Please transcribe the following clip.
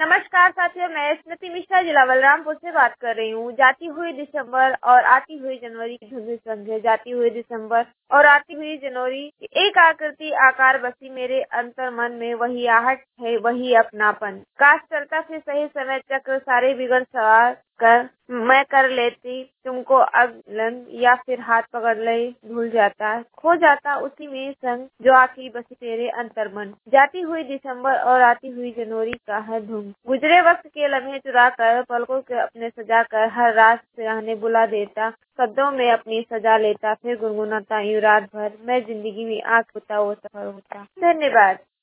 नमस्कार साथियों, मैं स्मृति मिश्रा जिला बलरामपुर से बात कर रही हूँ। जाती हुई दिसंबर और आती हुई जनवरी की धुन संग है। जाती हुई दिसंबर और आती हुई जनवरी, एक आकृति आकार बसी मेरे अंतर मन में, वही आहट है वही अपनापन। काश चलता फिर सही समय चक्र, सारे बिगड़ सवार कर मैं कर लेती तुमको अगलन, या फिर हाथ पकड़ ले भूल जाता, खो जाता उसी में संग जो आखिरी बसी तेरे अंतर मन। जाती हुई दिसंबर और आती हुई जनवरी का है धुन, गुजरे वक्त के लम्हे चुरा कर, पलकों के अपने सजा कर, हर रात से रहने बुला देता, शब्दों में अपनी सजा लेता, फिर गुनगुनाता यूं रात भर, मैं जिंदगी में आँख होता वो सफर होता। धन्यवाद।